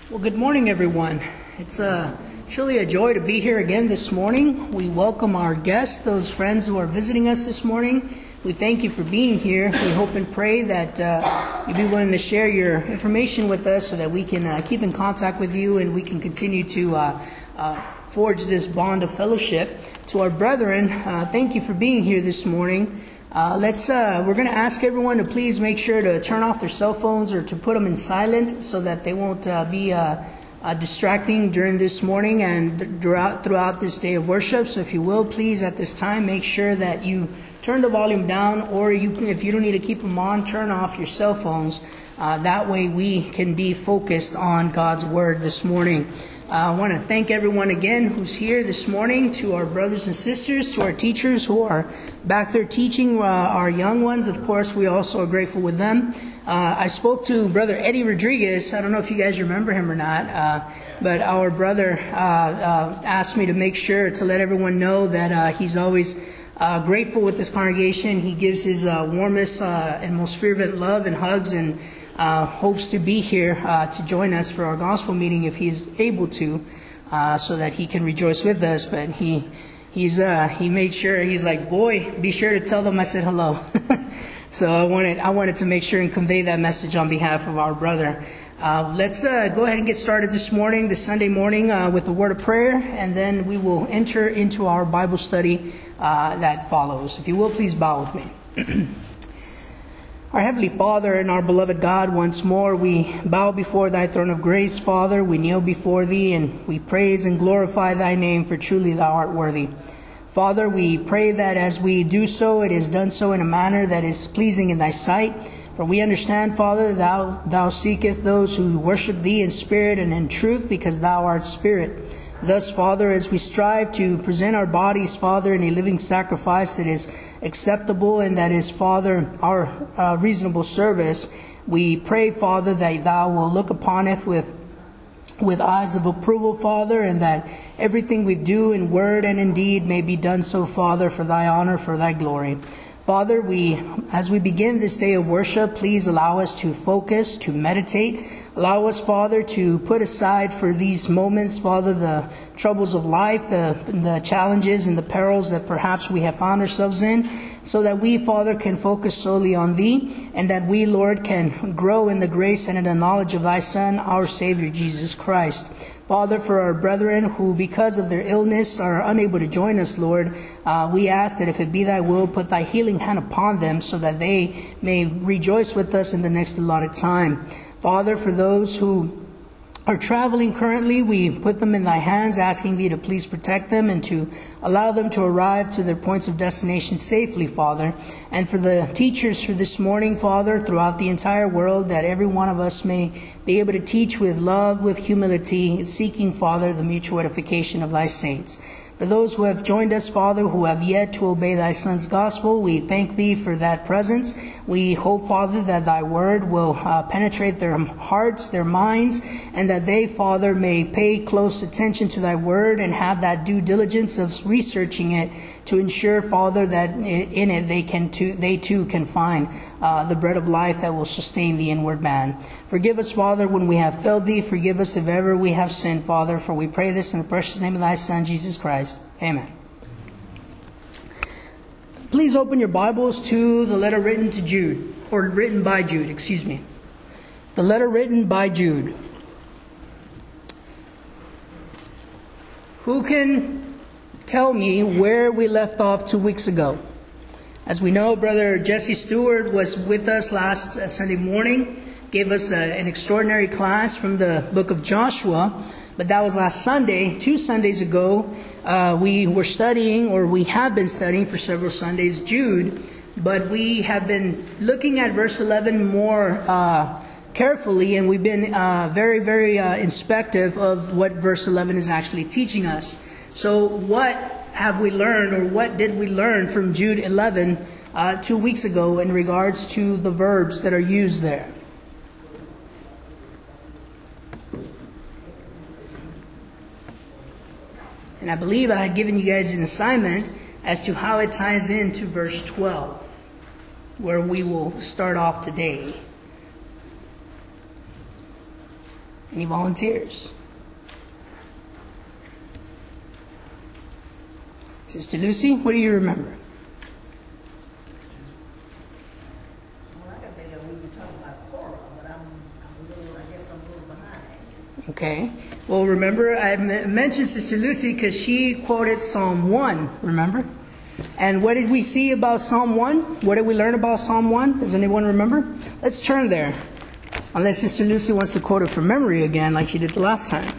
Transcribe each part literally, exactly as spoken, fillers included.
Well, good morning, everyone. It's uh, truly a joy to be here again this morning. We welcome our guests, those friends who are visiting us this morning. We thank you for being here. We hope and pray that uh, you'll be willing to share your information with us so that we can uh, keep in contact with you and we can continue to uh, uh, forge this bond of fellowship. To our brethren, uh, thank you for being here this morning. Uh, let's. Uh, we're going to ask everyone to please make sure to turn off their cell phones or to put them in silent so that they won't uh, be uh, uh, distracting during this morning and th- throughout throughout this day of worship. So, if you will, please at this time make sure that you turn the volume down, or you, if you don't need to keep them on, turn off your cell phones. Uh, that way, we can be focused on God's Word this morning. Uh, I want to thank everyone again who's here this morning, to our brothers and sisters, to our teachers who are back there teaching uh, our young ones. Of course, we also are grateful with them. Uh, I spoke to Brother Eddie Rodriguez. I don't know if you guys remember him or not, uh, but our brother uh, uh, asked me to make sure to let everyone know that uh, he's always uh, grateful with this congregation. He gives his uh, warmest uh, and most fervent love and hugs, and Uh, hopes to be here uh, to join us for our gospel meeting if he's able to, uh, so that he can rejoice with us. But he he's uh, he made sure, he's like, boy, be sure to tell them I said hello. So I wanted I wanted to make sure and convey that message on behalf of our brother. Uh, let's uh, go ahead and get started this morning, this Sunday morning, uh, with a word of prayer, and then we will enter into our Bible study uh, that follows. If you will, please bow with me. Our Heavenly Father and our beloved God, once more we bow before Thy throne of grace, Father. We kneel before Thee and we praise and glorify Thy name, for truly Thou art worthy. Father, we pray that as we do so, it is done so in a manner that is pleasing in Thy sight. For we understand, Father, Thou, thou seekest those who worship Thee in spirit and in truth, because Thou art Spirit. Thus, Father, as we strive to present our bodies, Father, in a living sacrifice that is acceptable and that is, Father, our uh, reasonable service, we pray, Father, that Thou will look upon it with with eyes of approval, Father, and that everything we do in word and in deed may be done so, Father, for Thy honor, for Thy glory. Father, we, as we begin this day of worship, please allow us to focus, to meditate. Allow us, Father, to put aside for these moments, Father, the troubles of life, the, the challenges and the perils that perhaps we have found ourselves in, so that we, Father, can focus solely on Thee, and that we, Lord, can grow in the grace and in the knowledge of Thy Son, our Savior, Jesus Christ. Father, for our brethren who, because of their illness, are unable to join us, Lord, uh, we ask that if it be Thy will, put Thy healing hand upon them so that they may rejoice with us in the next allotted time. Father, for those who are traveling currently, we put them in Thy hands, asking Thee to please protect them and to allow them to arrive to their points of destination safely, Father. And for the teachers for this morning, Father, throughout the entire world, that every one of us may be able to teach with love, with humility, seeking, Father, the mutual edification of Thy saints. For those who have joined us, Father, who have yet to obey Thy Son's gospel, we thank Thee for that presence. We hope, Father, that Thy word will uh, penetrate their hearts, their minds, and that they, Father, may pay close attention to Thy word and have that due diligence of researching it to ensure, Father, that in it they can too, they too can find uh, the bread of life that will sustain the inward man. Forgive us, Father, when we have failed Thee. Forgive us if ever we have sinned, Father, for we pray this in the precious name of Thy Son, Jesus Christ. Amen. Please open your Bibles to the letter written to Jude, or written by Jude, excuse me. The letter written by Jude. Who can tell me where we left off two weeks ago? As we know, Brother Jesse Stewart was with us last uh, Sunday morning, gave us a, an extraordinary class from the book of Joshua. But that was last Sunday. Two Sundays ago, uh, we were studying, or we have been studying for several Sundays, Jude. But we have been looking at verse eleven more uh, carefully, and we've been uh, very, very uh, inspective of what verse eleven is actually teaching us. So what have we learned, or what did we learn from Jude eleven uh, two weeks ago in regards to the verbs that are used there? And I believe I had given you guys an assignment as to how it ties into verse twelve, where we will start off today. Any volunteers? Sister Lucy, what do you remember? Well, I can think of we were talking about Korah, but I'm, I'm a little, I guess I'm a little behind. Okay. Well, remember, I m- mentioned Sister Lucy because she quoted Psalm one, remember? And what did we see about Psalm one? What did we learn about Psalm one? Does anyone remember? Let's turn there. Unless Sister Lucy wants to quote it from memory again like she did the last time.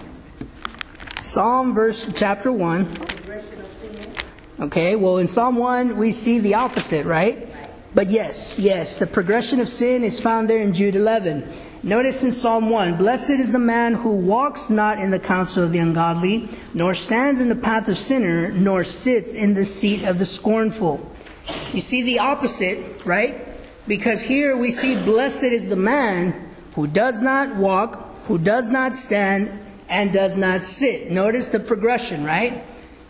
Psalm verse chapter one. Progression of sin. Okay, well in Psalm one we see the opposite, right? But yes, yes, the progression of sin is found there in Jude eleven. Notice in Psalm one, blessed is the man who walks not in the counsel of the ungodly, nor stands in the path of sinner, nor sits in the seat of the scornful. You see the opposite, right? Because here we see blessed is the man who does not walk, who does not stand, and does not sit. Notice the progression, right?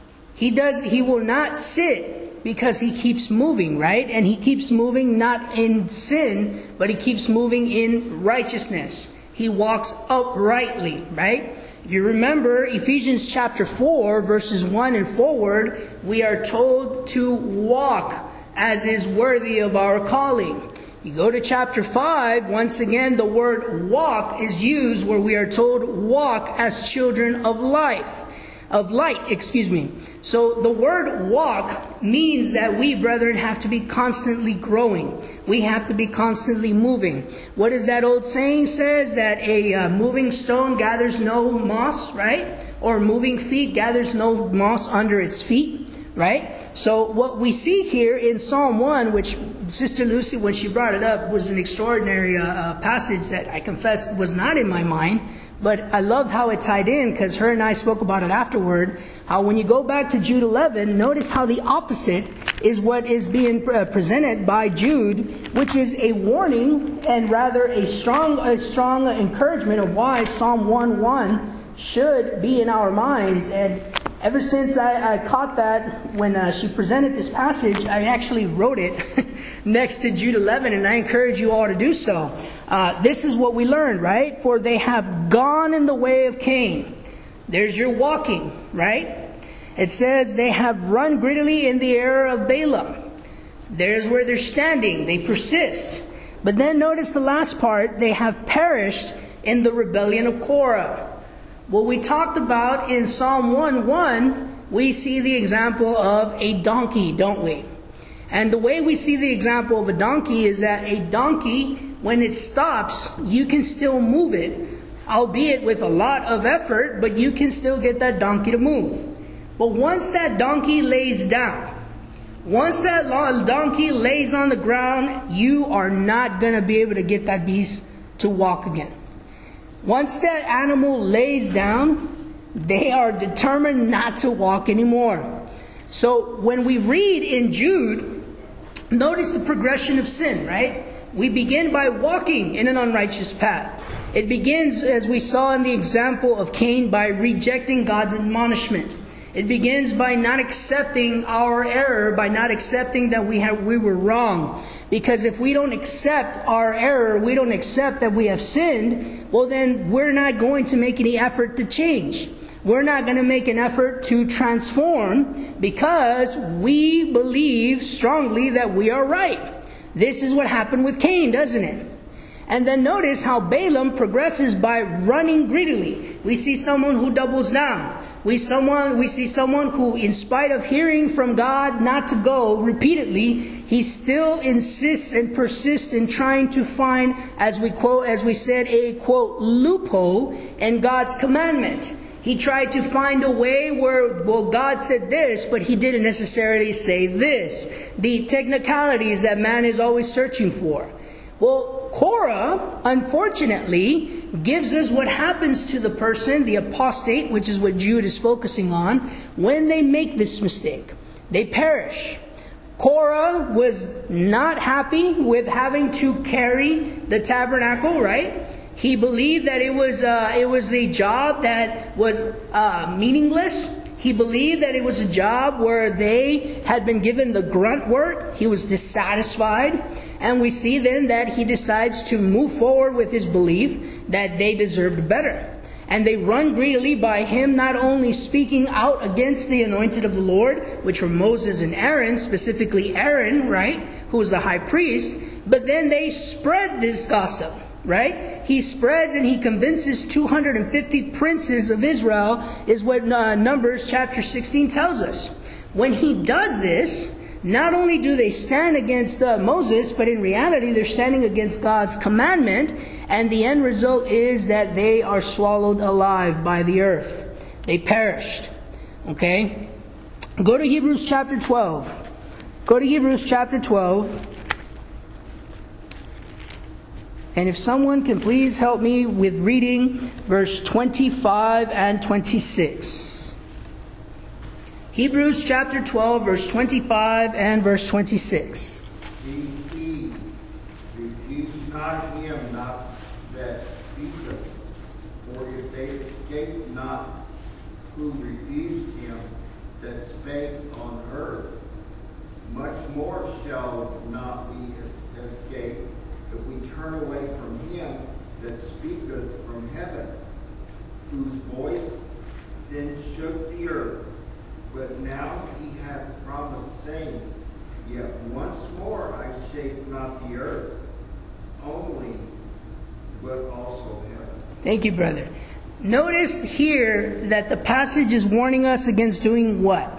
He does. He will not sit because he keeps moving, right? And he keeps moving not in sin, but he keeps moving in righteousness. He walks uprightly, right? If you remember Ephesians chapter four, verses one and forward, we are told to walk as is worthy of our calling. You go to chapter five, once again, the word walk is used where we are told walk as children of life, of light, excuse me. So the word walk means that we, brethren, have to be constantly growing. We have to be constantly moving. What is that old saying says? That a uh, moving stone gathers no moss, right? Or moving feet gathers no moss under its feet, right? So what we see here in Psalm one, which Sister Lucy, when she brought it up, was an extraordinary uh, uh, passage that I confess was not in my mind. But I loved how it tied in because her and I spoke about it afterward. How when you go back to Jude eleven, notice how the opposite is what is being uh, presented by Jude, which is a warning and rather a strong, a strong encouragement of why Psalm one one should be in our minds. And ever since I, I caught that when uh, she presented this passage, I actually wrote it next to Jude eleven, and I encourage you all to do so. Uh, this is what we learned, right? For they have gone in the way of Cain. There's your walking, right? It says they have run greedily in the error of Balaam. There's where they're standing. They persist. But then notice the last part. They have perished in the rebellion of Korah. What we talked about in Psalm one one, we see the example of a donkey, don't we? And the way we see the example of a donkey is that a donkey, when it stops, you can still move it, albeit with a lot of effort, but you can still get that donkey to move. But once that donkey lays down, once that donkey lays on the ground, you are not going to be able to get that beast to walk again. Once that animal lays down, they are determined not to walk anymore. So when we read in Jude, notice the progression of sin, right? We begin by walking in an unrighteous path. It begins, as we saw in the example of Cain, by rejecting God's admonishment. It begins by not accepting our error, by not accepting that we have we were wrong. Because if we don't accept our error, we don't accept that we have sinned, well then we're not going to make any effort to change. We're not going to make an effort to transform because we believe strongly that we are right. This is what happened with Cain, doesn't it? And then notice how Balaam progresses by running greedily. We see someone who doubles down. We someone we see someone who, in spite of hearing from God not to go repeatedly, he still insists and persists in trying to find, as we quote, as we said, a quote loophole in God's commandment. He tried to find a way where, well, God said this, but he didn't necessarily say this. The technicalities that man is always searching for. Well, Korah, unfortunately, gives us what happens to the person, the apostate, which is what Jude is focusing on, when they make this mistake. They perish. Korah was not happy with having to carry the tabernacle, right? He believed that it was uh, it was a job that was uh, meaningless. He believed that it was a job where they had been given the grunt work. He was dissatisfied. And we see then that he decides to move forward with his belief that they deserved better. And they run greedily by him not only speaking out against the anointed of the Lord, which were Moses and Aaron, specifically Aaron, right, who was the high priest, but then they spread this gossip, right? He spreads and he convinces two hundred fifty princes of Israel, is what uh, Numbers chapter sixteen tells us. When he does this, not only do they stand against uh, Moses, but in reality they're standing against God's commandment, and the end result is that they are swallowed alive by the earth. They perished. Okay? Go to Hebrews chapter twelve. Go to Hebrews chapter twelve. And if someone can please help me with reading verse twenty-five and twenty-six. Hebrews chapter twelve, verse twenty-five and verse twenty-six. Be ye, refuse not him not that speaketh, for if they escape not who refused him that spake on earth, much more shall not we escape if we turn away from him that speaketh from heaven, whose voice then shook the earth. But now he hath promised, saying, Yet once more I shake not the earth only, but also heaven. Thank you, brother. Notice here that the passage is warning us against doing what?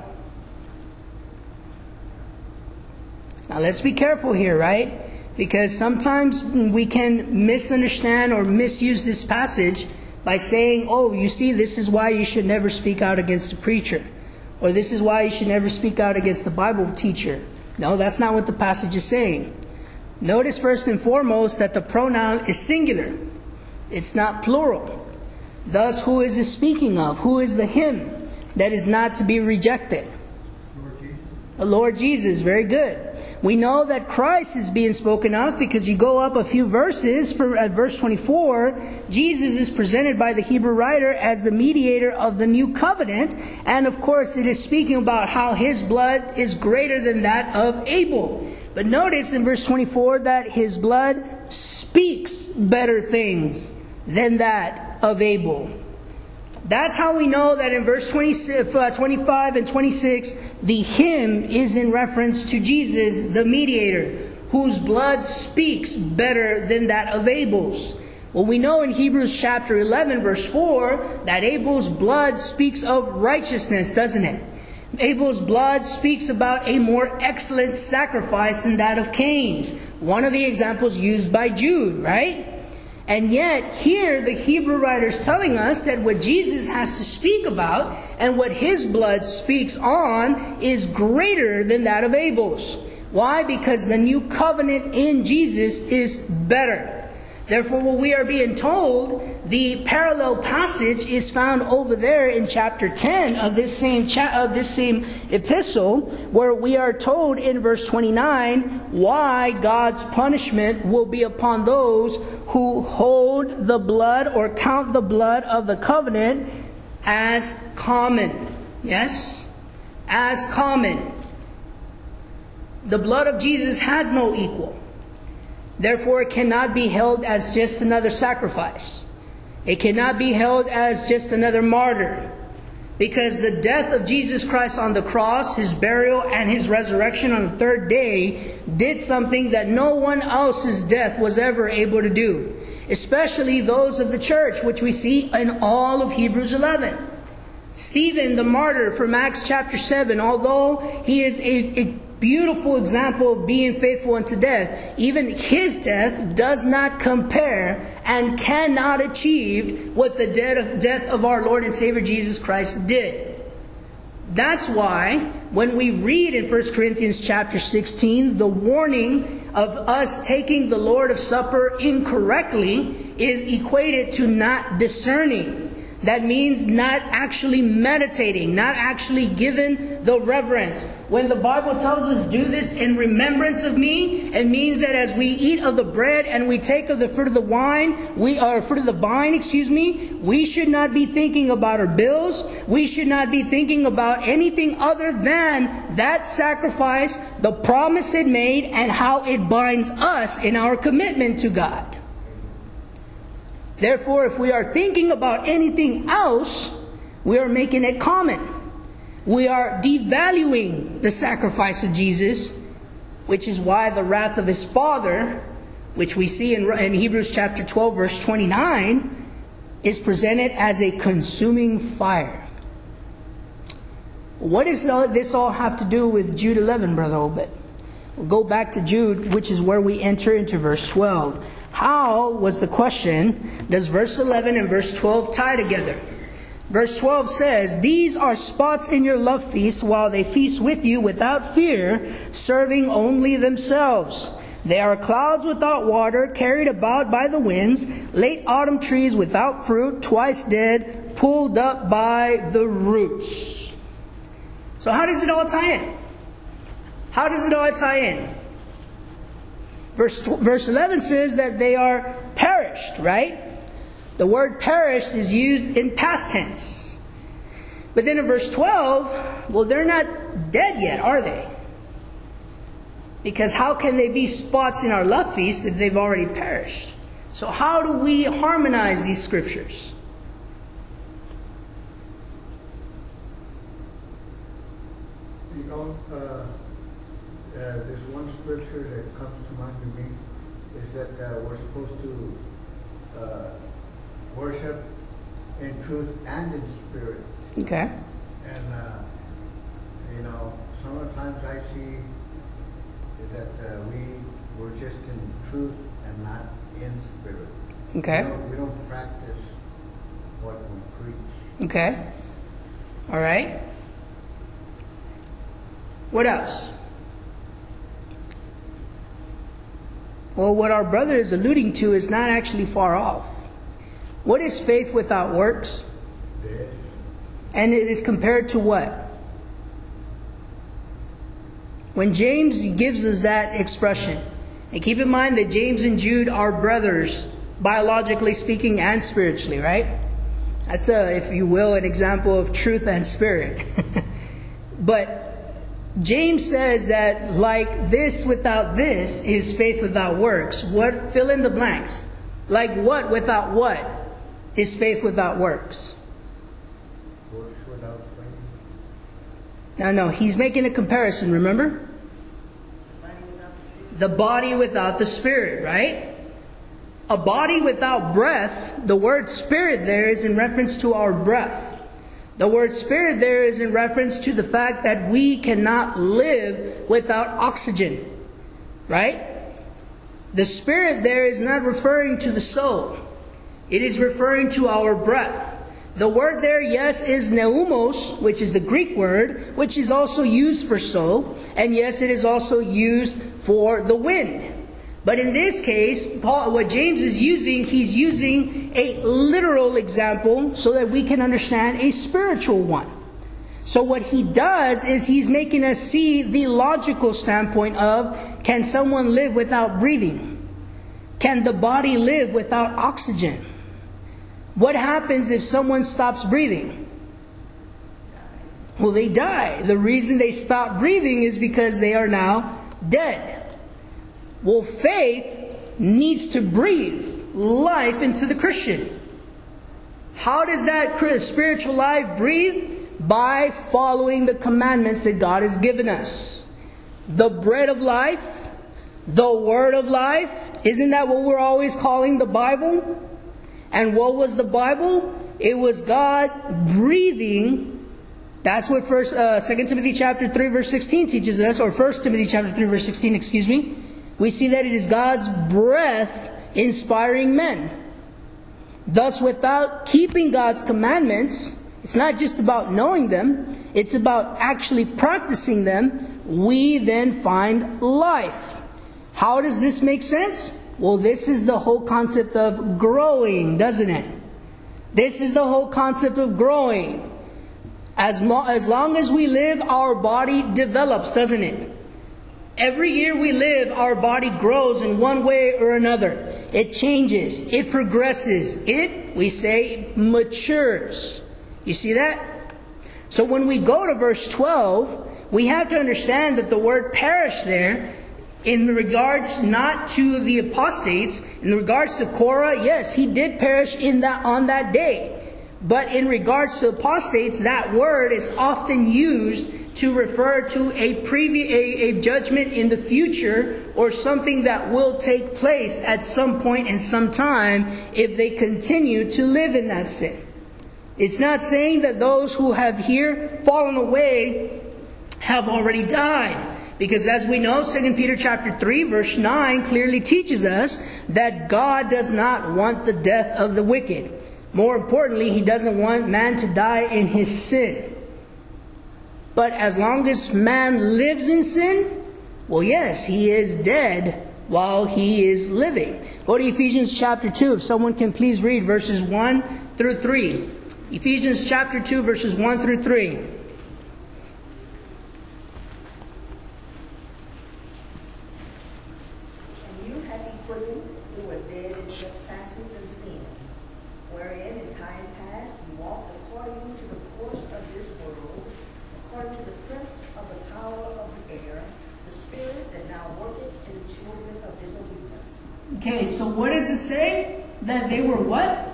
Now let's be careful here, right? Because sometimes we can misunderstand or misuse this passage by saying, oh, you see, this is why you should never speak out against a preacher. Or this is why you should never speak out against the Bible teacher. No, that's not what the passage is saying. Notice first and foremost that the pronoun is singular. It's not plural. Thus, who is it speaking of? Who is the him that is not to be rejected? Lord Jesus. The Lord Jesus. Very good. We know that Christ is being spoken of because you go up a few verses, for, at verse twenty-four, Jesus is presented by the Hebrew writer as the mediator of the new covenant. And of course, it is speaking about how his blood is greater than that of Abel. But notice in verse twenty-four that his blood speaks better things than that of Abel. That's how we know that in verse twenty-five and twenty-six, the him is in reference to Jesus, the mediator, whose blood speaks better than that of Abel's. Well, we know in Hebrews chapter eleven, verse four, that Abel's blood speaks of righteousness, doesn't it? Abel's blood speaks about a more excellent sacrifice than that of Cain's. One of the examples used by Jude, right? And yet, here the Hebrew writer is telling us that what Jesus has to speak about and what his blood speaks on is greater than that of Abel's. Why? Because the new covenant in Jesus is better. Therefore, what we are being told, the parallel passage is found over there in chapter ten of this same cha- of this same epistle, where we are told in verse twenty-nine why God's punishment will be upon those who hold the blood or count the blood of the covenant as common. Yes? As common. The blood of Jesus has no equal. Therefore, it cannot be held as just another sacrifice. It cannot be held as just another martyr. Because the death of Jesus Christ on the cross, his burial, and his resurrection on the third day did something that no one else's death was ever able to do. Especially those of the church, which we see in all of Hebrews eleven. Stephen, the martyr from Acts chapter seven, although he is a, a beautiful example of being faithful unto death, even his death does not compare and cannot achieve what the death of our Lord and Savior Jesus Christ did. That's why when we read in First Corinthians chapter sixteen, the warning of us taking the Lord of Supper incorrectly is equated to not discerning. That means not actually meditating, not actually given the reverence. When the Bible tells us, do this in remembrance of me, it means that as we eat of the bread and we take of the fruit of the wine, we are fruit of the vine, excuse me, we should not be thinking about our bills. We should not be thinking about anything other than that sacrifice, the promise it made, and how it binds us in our commitment to God. Therefore, if we are thinking about anything else, we are making it common. We are devaluing the sacrifice of Jesus, which is why the wrath of his Father, which we see in, in Hebrews chapter twelve, verse twenty-nine, is presented as a consuming fire. What does this all have to do with Jude eleven, Brother Obed? We'll go back to Jude, which is where we enter into verse twelve. How, was the question, does verse eleven and verse twelve tie together? Verse twelve says, these are spots in your love feast while they feast with you without fear, serving only themselves. They are clouds without water, carried about by the winds, late autumn trees without fruit, twice dead, pulled up by the roots. So how does it all tie in? How does it all tie in? Verse, verse eleven says that they are perished, right? The word perished is used in past tense. But then in verse twelve, well, they're not dead yet, are they? Because how can they be spots in our love feast if they've already perished? So how do we harmonize these scriptures? You know, uh, uh, there's one scripture that comes to mind to me, is that uh, we're supposed to uh, worship in truth and in spirit. Okay. And, uh, you know, sometimes I see that uh, we, we're just in truth and not in spirit. Okay. We don't, we don't practice what we preach. Okay. All right. What else? Well, what our brother is alluding to is not actually far off. What is faith without works? Dead. And it is compared to what? When James gives us that expression, and keep in mind that James and Jude are brothers, biologically speaking and spiritually, right? That's, a, if you will, an example of truth and spirit. But James says that like this without this is faith without works. What? Fill in the blanks. Like what without what is faith without works? Works without faith. No, no, he's making a comparison, remember? Body without the spirit. The body without the spirit, right? A body without breath, the word spirit there is in reference to our breath. The word spirit there is in reference to the fact that we cannot live without oxygen, right? The spirit there is not referring to the soul. It is referring to our breath. The word there, yes, is pneumos, which is the Greek word, which is also used for soul. And yes, it is also used for the wind. But in this case, Paul, what James is using, he's using a literal example so that we can understand a spiritual one. So what he does is he's making us see the logical standpoint of, can someone live without breathing? Can the body live without oxygen? What happens if someone stops breathing? Well, they die. The reason they stop breathing is because they are now dead. Well, faith needs to breathe life into the Christian. How does that spiritual life breathe? By following the commandments that God has given us. The bread of life, the word of life. Isn't that what we're always calling the Bible? And what was the Bible? It was God breathing. That's what first, uh, Second Timothy chapter three verse sixteen teaches us, or First Timothy chapter three verse sixteen, excuse me. We see that it is God's breath inspiring men. Thus, without keeping God's commandments, it's not just about knowing them, it's about actually practicing them, we then find life. How does this make sense? Well, this is the whole concept of growing, doesn't it? This is the whole concept of growing. As, mo- as long as we live, our body develops, doesn't it? Every year we live, our body grows in one way or another. It changes. It progresses. It, we say, matures. You see that? So when we go to verse twelve, we have to understand that the word perish there, in regards not to the apostates, in regards to Korah, yes, he did perish in that on that day. But in regards to apostates, that word is often used to refer to a previous a, a judgment in the future, or something that will take place at some point in some time if they continue to live in that sin. It's not saying that those who have here fallen away have already died. Because as we know, Second Peter chapter three, verse nine clearly teaches us that God does not want the death of the wicked. More importantly, He doesn't want man to die in his sin. But as long as man lives in sin, well, yes, he is dead while he is living. Go to Ephesians chapter two, if someone can please read verses one through three. Ephesians chapter two, verses one through three. And you have he quickened who were dead in trespasses and sins, wherein in time past you walked according to the course of this world, according to the prince of the power of the air, the spirit that now worketh in the children of disobedience. Okay, so what does it say? That they were what?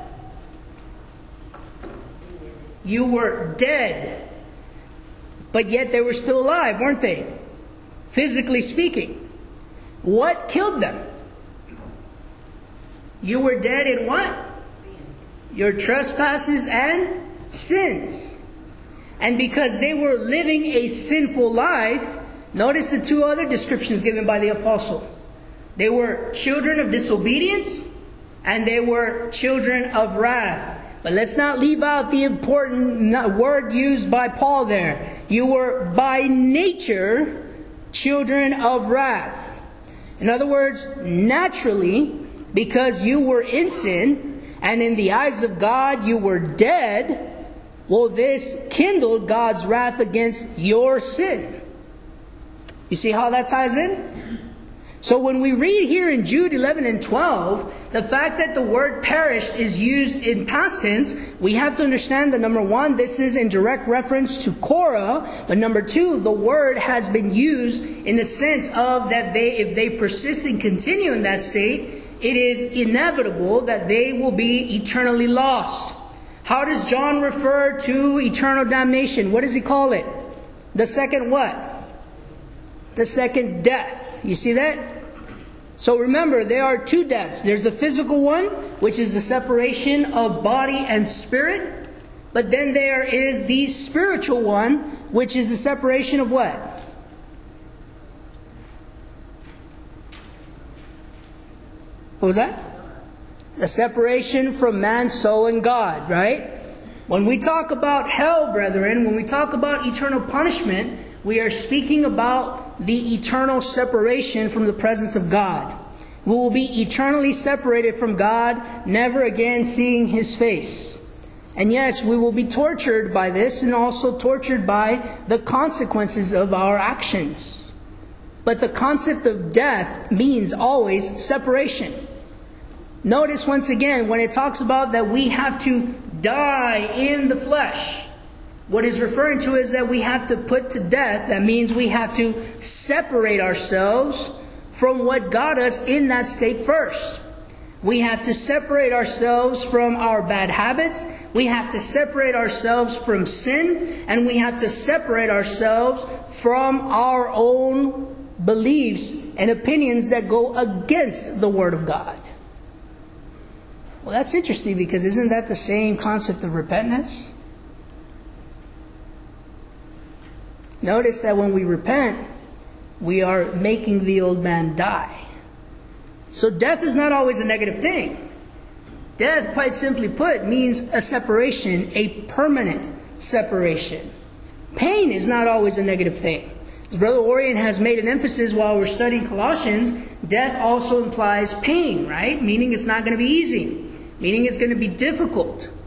You were dead. But yet they were still alive, weren't they? Physically speaking. What killed them? You were dead in what? Your trespasses and sins. And because they were living a sinful life, notice the two other descriptions given by the apostle. They were children of disobedience, and they were children of wrath. But let's not leave out the important word used by Paul there. You were by nature children of wrath. In other words, naturally, because you were in sin, and in the eyes of God you were dead, well, this kindled God's wrath against your sin. You see how that ties in? So when we read here in Jude eleven and twelve, the fact that the word perished is used in past tense, we have to understand that number one, this is in direct reference to Korah, but number two, the word has been used in the sense of that they, if they persist and continue in that state, it is inevitable that they will be eternally lost. How does John refer to eternal damnation? What does he call it? The second what? The second death. You see that? So remember, there are two deaths. There's a physical one, which is the separation of body and spirit. But then there is the spiritual one, which is the separation of what? What was that? The separation from man's soul and God, right? When we talk about hell, brethren, when we talk about eternal punishment, we are speaking about the eternal separation from the presence of God. We will be eternally separated from God, never again seeing His face. And yes, we will be tortured by this, and also tortured by the consequences of our actions. But the concept of death means always separation. Notice once again, when it talks about that we have to die in the flesh, what is referring to is that we have to put to death. That means we have to separate ourselves from what got us in that state first. We have to separate ourselves from our bad habits. We have to separate ourselves from sin. And we have to separate ourselves from our own beliefs and opinions that go against the Word of God. Well, that's interesting, because isn't that the same concept of repentance? Notice that when we repent, we are making the old man die. So death is not always a negative thing. Death, quite simply put, means a separation, a permanent separation. Pain is not always a negative thing. As Brother Orion has made an emphasis while we're studying Colossians, death also implies pain, right? Meaning it's not going to be easy. Meaning it's going to be difficult.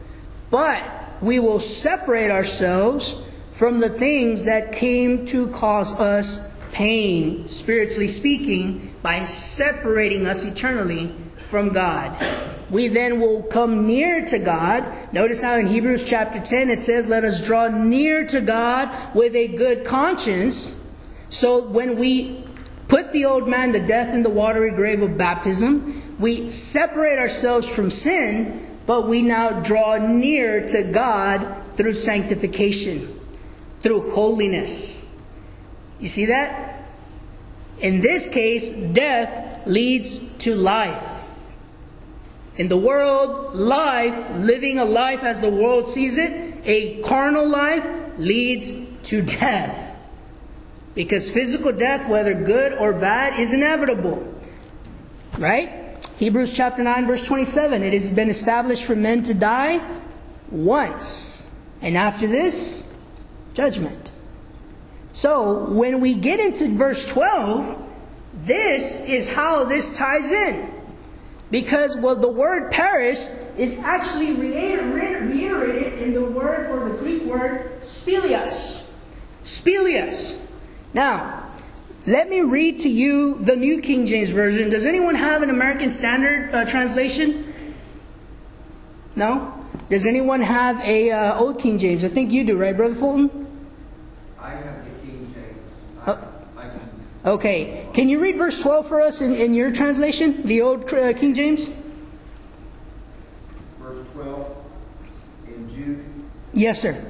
but we will separate ourselves from the things that came to cause us pain, spiritually speaking, by separating us eternally from God. We then will come near to God. Notice how in Hebrews chapter ten it says, let us draw near to God with a good conscience. So when we put the old man to death in the watery grave of baptism, we separate ourselves from sin, but we now draw near to God through sanctification, through holiness. You see that? In this case, death leads to life. In the world, life, living a life as the world sees it, a carnal life leads to death. Because physical death, whether good or bad, is inevitable. Right? Hebrews chapter nine, verse twenty-seven. It has been established for men to die once. And after this, judgment. So, when we get into verse twelve, this is how this ties in. Because, well, the word perished is actually reiterated in the word, or the Greek word, spelios. Spelios. Now, let me read to you the New King James Version. Does anyone have an American Standard uh, translation? No? Does anyone have a uh, Old King James? I think you do, right, Brother Fulton? I have the King James. I, Oh. I can, Okay. Can you read verse twelve for us in, in your translation? The Old uh, King James? verse twelve in Jude. Yes, sir.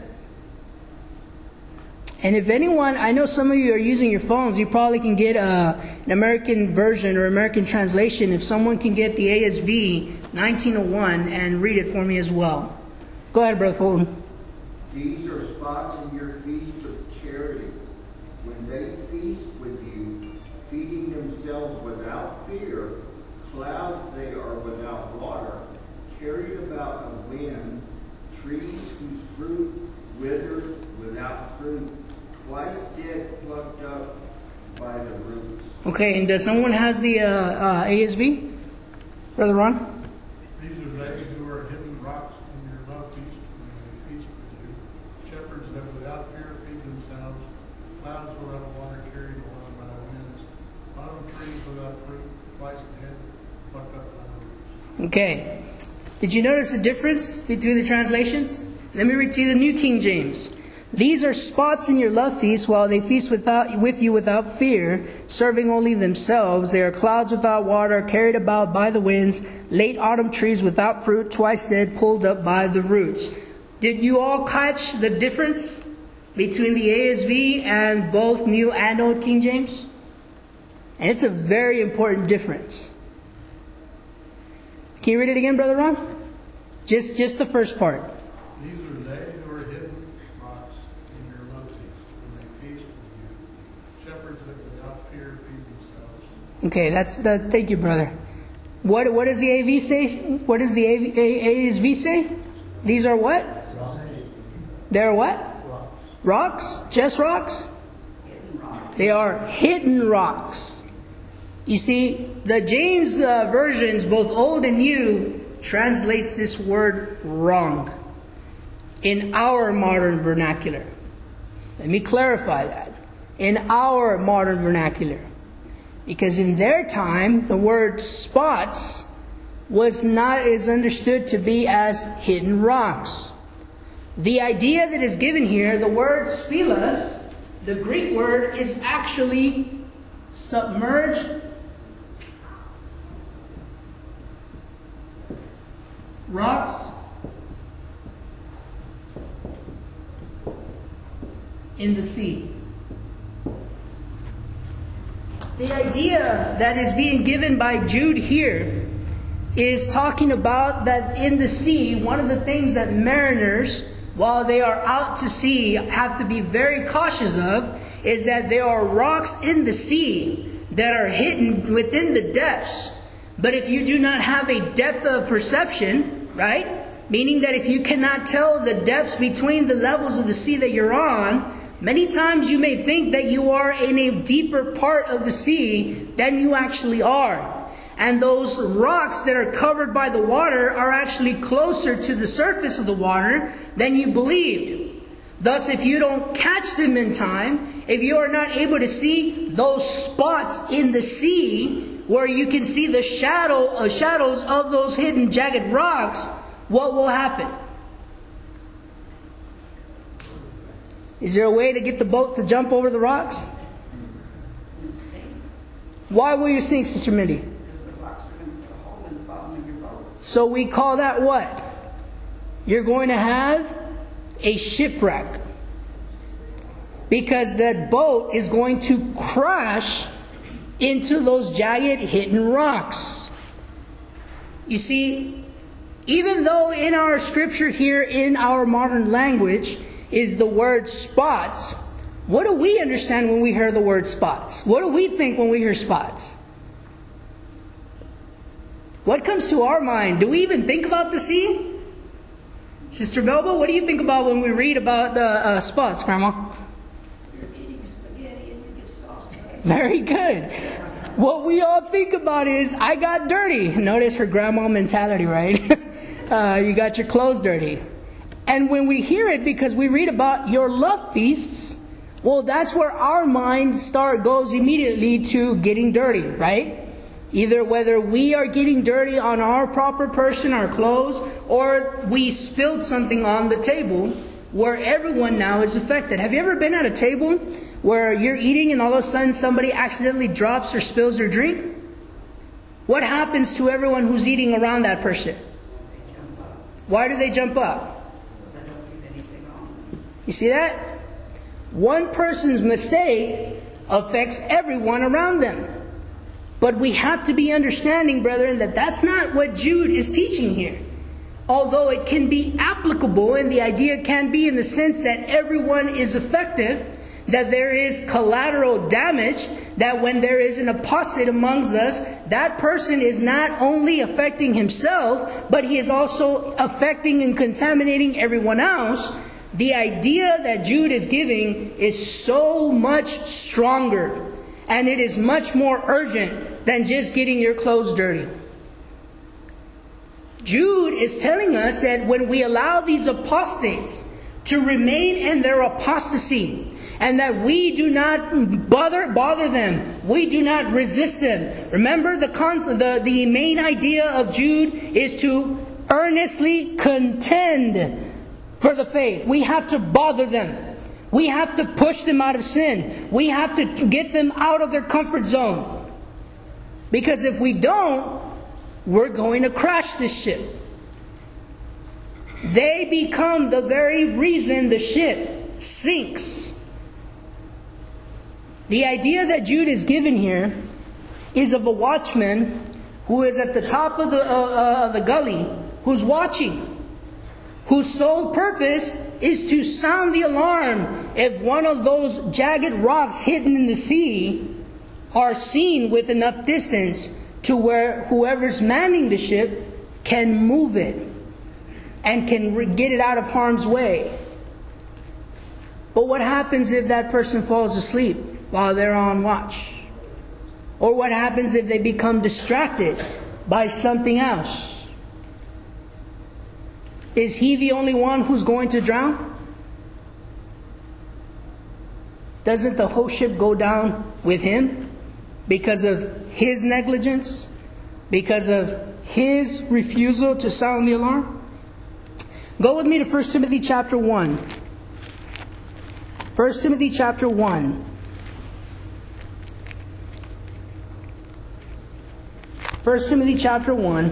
And if anyone, I know some of you are using your phones, you probably can get uh, an American version or American translation. If someone can get the A S V nineteen oh one and read it for me as well. Go ahead, Brother Fulton. These are spots in your feast of charity. When they feast with you, feeding themselves without fear, clouds they are without water, carried about a wind, trees whose fruit withers without fruit, twice dead, plucked up by the roots. Okay, and does someone has the uh, uh, A S V? Brother Ron? These are they who are hidden rocks in your love feast when they feast with you. Shepherds that without fear feed themselves. Clouds without water carried along by winds. Autumn trees without fruit, twice dead, plucked up by the roots. Okay. Did you notice the difference between the translations? Let me read to you the New King James. These are spots in your love feast while they feast without, with you without fear, serving only themselves. They are clouds without water, carried about by the winds, late autumn trees without fruit, twice dead, pulled up by the roots. Did you all catch the difference between the A S V and both New and Old King James? And it's a very important difference. Can you read it again, Brother Ron? Just, just the first part. These are they who are hidden rocks in your love feast when they feast with you. Shepherds that without fear feed themselves. Okay, that's the. Thank you, brother. What what does the A V say? What does the A V, A, A S V say? These are what? They're what? Rocks? Just rocks? They are hidden rocks. You see, the James uh, versions, both old and new, translates this word wrong in our modern vernacular. Let me clarify that. In our modern vernacular. Because in their time, the word spots was not as understood to be as hidden rocks. The idea that is given here, the word sphelos, the Greek word, is actually submerged rocks in the sea. The idea that is being given by Jude here is talking about that in the sea, one of the things that mariners, while they are out to sea, have to be very cautious of is that there are rocks in the sea that are hidden within the depths. But if you do not have a depth of perception, right? Meaning that if you cannot tell the depths between the levels of the sea that you're on, many times you may think that you are in a deeper part of the sea than you actually are. And those rocks that are covered by the water are actually closer to the surface of the water than you believed. Thus, if you don't catch them in time, if you are not able to see those spots in the sea where you can see the shadow uh, shadows of those hidden jagged rocks, what will happen? Is there a way to get the boat to jump over the rocks? Why will you sink, Sister Mindy? So we call that what? You're going to have a shipwreck. Because that boat is going to crash into those jagged hidden rocks. You see, even though in our scripture here, in our modern language, is the word spots, what do we understand when we hear the word spots? What do we think when we hear spots? What comes to our mind? Do we even think about the sea? Sister Belba, what do you think about when we read about the uh, spots, Grandma? You're eating spaghetti and you get sauce. Very good. What we all think about is, I got dirty. Notice her grandma mentality, right? uh, you got your clothes dirty. And when we hear it, because we read about your love feasts, well, that's where our mind start goes immediately to getting dirty, right? Either whether we are getting dirty on our proper person, our clothes, or we spilled something on the table where everyone now is affected. Have you ever been at a table where you're eating and all of a sudden somebody accidentally drops or spills their drink? What happens to everyone who's eating around that person? Why do they jump up? You see that? One person's mistake affects everyone around them. But we have to be understanding, brethren, that that's not what Jude is teaching here. Although it can be applicable, and the idea can be in the sense that everyone is affected, that there is collateral damage, that when there is an apostate amongst us, that person is not only affecting himself, but he is also affecting and contaminating everyone else. The idea that Jude is giving is so much stronger, and it is much more urgent than just getting your clothes dirty. Jude is telling us that when we allow these apostates to remain in their apostasy, and that we do not bother bother them, we do not resist them. Remember, the con- the, the main idea of Jude is to earnestly contend for the faith. We have to bother them. We have to push them out of sin. We have to get them out of their comfort zone. Because if we don't, we're going to crash this ship. They become the very reason the ship sinks. The idea that Jude is given here is of a watchman who is at the top of the, uh, uh, of the gully, who's watching, whose sole purpose is to sound the alarm if one of those jagged rocks hidden in the sea are seen with enough distance to where whoever's manning the ship can move it and can get it out of harm's way. But what happens if that person falls asleep while they're on watch? Or what happens if they become distracted by something else? Is he the only one who's going to drown? Doesn't the whole ship go down with him because of his negligence? Because of his refusal to sound the alarm? Go with me to First Timothy chapter one. First Timothy chapter one. First Timothy chapter one.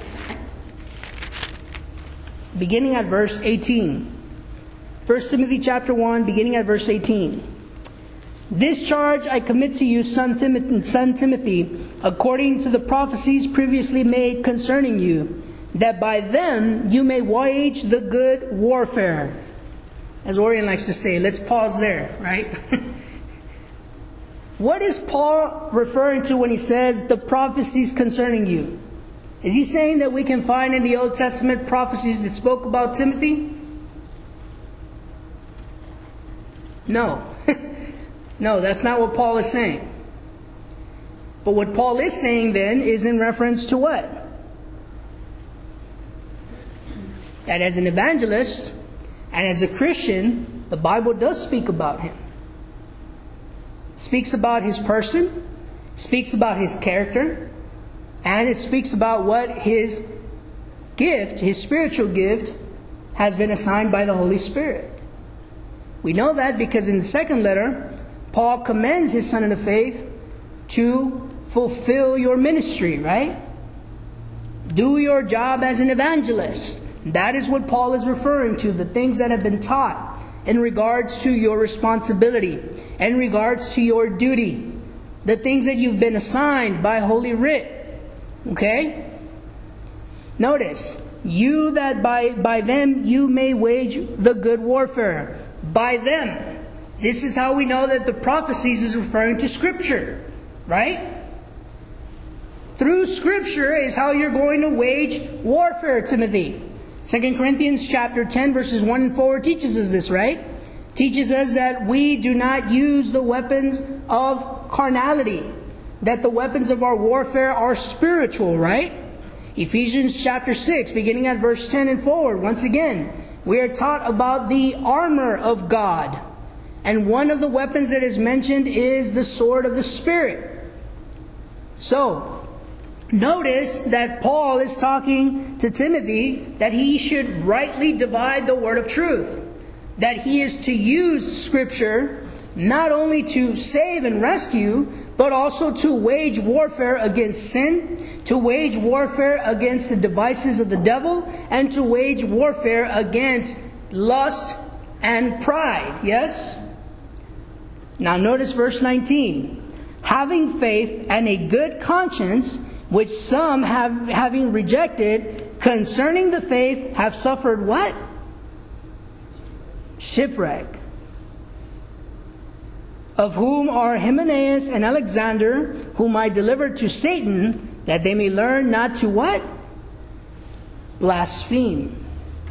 Beginning at verse eighteen. First Timothy chapter one, beginning at verse eighteen. This charge I commit to you, son Timothy, son Timothy, according to the prophecies previously made concerning you, that by them you may wage the good warfare. As Orion likes to say, let's pause there, right? What is Paul referring to when he says the prophecies concerning you? Is he saying that we can find in the Old Testament prophecies that spoke about Timothy? No. No, that's not what Paul is saying. But what Paul is saying then is in reference to what? That as an evangelist and as a Christian, the Bible does speak about him. It speaks about his person, speaks about his character, and it speaks about what his gift, his spiritual gift, has been assigned by the Holy Spirit. We know that because in the second letter, Paul commends his son in the faith to fulfill your ministry, right? Do your job as an evangelist. That is what Paul is referring to, the things that have been taught in regards to your responsibility, in regards to your duty, the things that you've been assigned by Holy Writ. Okay? Notice, you that by, by them you may wage the good warfare. By them. This is how we know that the prophecies is referring to Scripture. Right? Through Scripture is how you're going to wage warfare, Timothy. Second Corinthians chapter ten, verses one and four teaches us this, right? Teaches us that we do not use the weapons of carnality. That the weapons of our warfare are spiritual, right? Ephesians chapter six, beginning at verse ten and forward. Once again, we are taught about the armor of God. And one of the weapons that is mentioned is the sword of the Spirit. So, notice that Paul is talking to Timothy that he should rightly divide the word of truth. That he is to use Scripture not only to save and rescue, but also to wage warfare against sin, to wage warfare against the devices of the devil, and to wage warfare against lust and pride. Yes? Now notice verse nineteen. Having faith and a good conscience, which some have, having rejected, concerning the faith, have suffered what? Shipwreck. Of whom are Hymenaeus and Alexander, whom I delivered to Satan, that they may learn not to what? Blaspheme.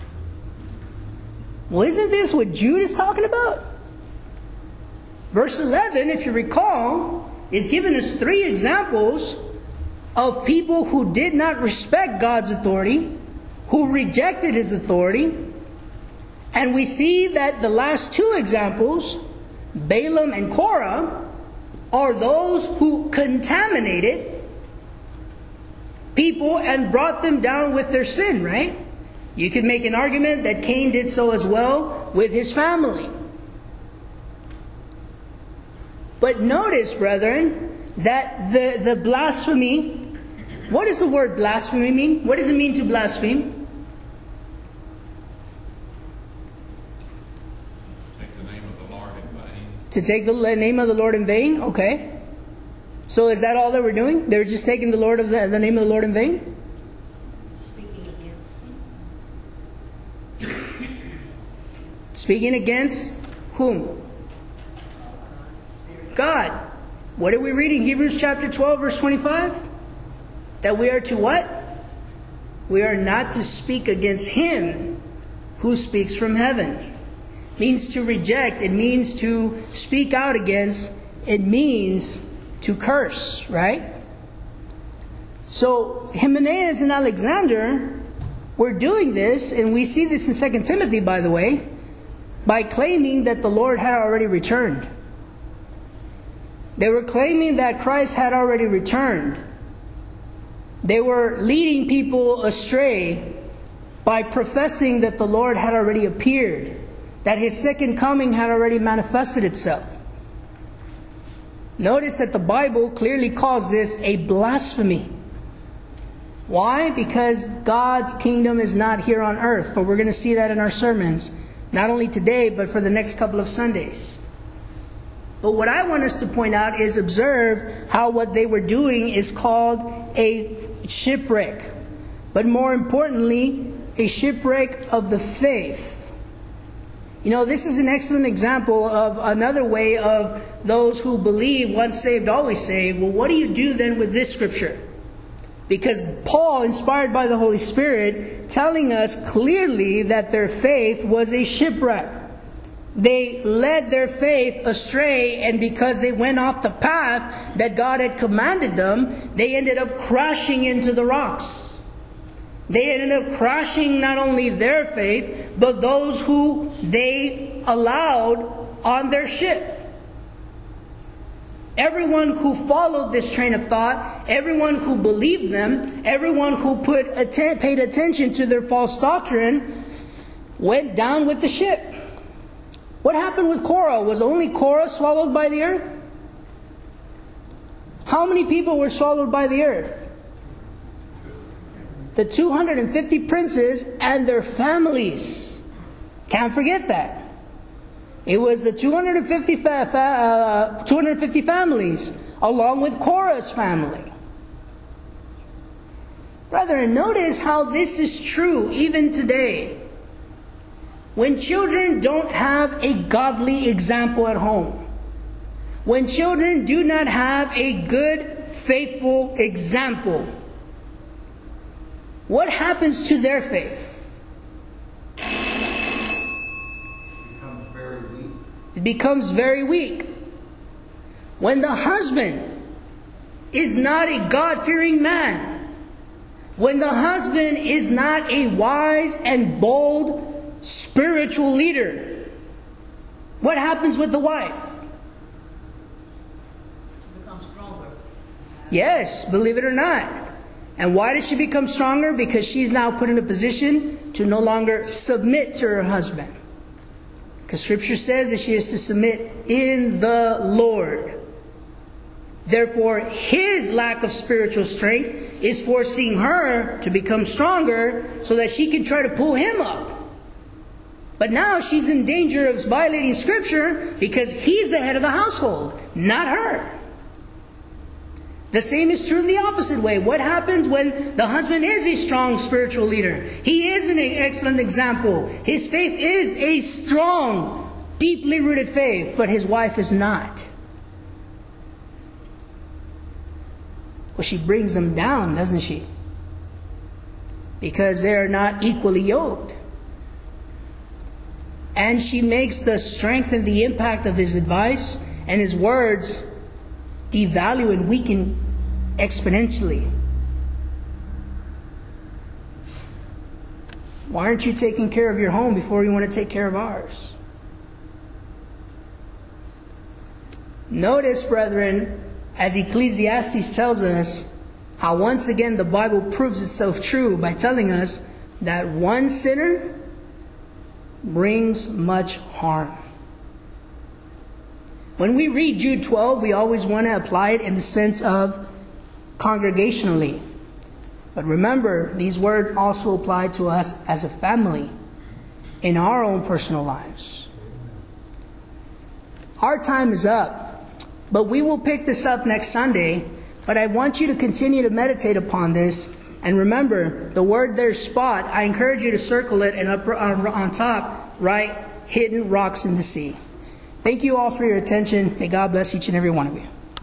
Well, isn't this what Jude is talking about? Verse eleven, if you recall, is giving us three examples of people who did not respect God's authority, who rejected His authority. And we see that the last two examples, Balaam and Korah, are those who contaminated people and brought them down with their sin, right? You can make an argument that Cain did so as well with his family. But notice, brethren, that the, the blasphemy, what does the word blasphemy mean? What does it mean to blaspheme? Take the name of the Lord in vain. To take the name of the Lord in vain? Okay. So is that all that we're doing? They're just taking the Lord of the, the name of the Lord in vain? Speaking against Speaking against whom? God. What are we reading? Hebrews chapter twelve, verse twenty-five? That we are to what? We are not to speak against Him who speaks from heaven. It means to reject. It means to speak out against. It means to curse, right? So Hymenaeus and Alexander were doing this, and we see this in Second Timothy, by the way, by claiming that the Lord had already returned. They were claiming that Christ had already returned. They were leading people astray by professing that the Lord had already appeared, that His second coming had already manifested itself. Notice that the Bible clearly calls this a blasphemy. Why? Because God's kingdom is not here on earth. But we're going to see that in our sermons, not only today, but for the next couple of Sundays. But what I want us to point out is observe how what they were doing is called a shipwreck. But more importantly, a shipwreck of the faith. You know, this is an excellent example of another way of those who believe once saved, always saved. Well, what do you do then with this scripture? Because Paul, inspired by the Holy Spirit, telling us clearly that their faith was a shipwreck. they led their faith astray, and because they went off the path that God had commanded them, they ended up crashing into the rocks. They ended up crashing not only their faith, but those who they allowed on their ship. Everyone who followed this train of thought, everyone who believed them, everyone who put atten- paid attention to their false doctrine, went down with the ship. What happened with Korah? Was only Korah swallowed by the earth? How many people were swallowed by the earth? The two hundred fifty princes and their families. Can't forget that. It was the two hundred fifty, fa- fa- uh, two hundred fifty families, along with Korah's family. Brethren, notice how this is true even today. When children don't have a godly example at home, when children do not have a good, faithful example, what happens to their faith? Becomes very weak. It becomes very weak. When the husband is not a God-fearing man, when the husband is not a wise and bold spiritual leader, what happens with the wife? She becomes stronger. Yes, believe it or not. And why does she become stronger? Because she's now put in a position to no longer submit to her husband. Because Scripture says that she is to submit in the Lord. Therefore, his lack of spiritual strength is forcing her to become stronger so that she can try to pull him up. But now she's in danger of violating Scripture because he's the head of the household, not her. The same is true in the opposite way. What happens when the husband is a strong spiritual leader? He is an excellent example. His faith is a strong, deeply rooted faith, but his wife is not. Well, she brings him down, doesn't she? Because they are not equally yoked. And she makes the strength and the impact of his advice and his words devalue and weaken exponentially. Why aren't you taking care of your home before you want to take care of ours? Notice, brethren, as Ecclesiastes tells us, how once again the Bible proves itself true by telling us that one sinner brings much harm. When we read Jude twelve, we always want to apply it in the sense of congregationally. But remember, these words also apply to us as a family in our own personal lives. Our time is up, but we will pick this up next Sunday. But I want you to continue to meditate upon this. And remember, the word there, spot, I encourage you to circle it, and up on, on top, write hidden rocks in the sea. Thank you all for your attention. May God bless each and every one of you.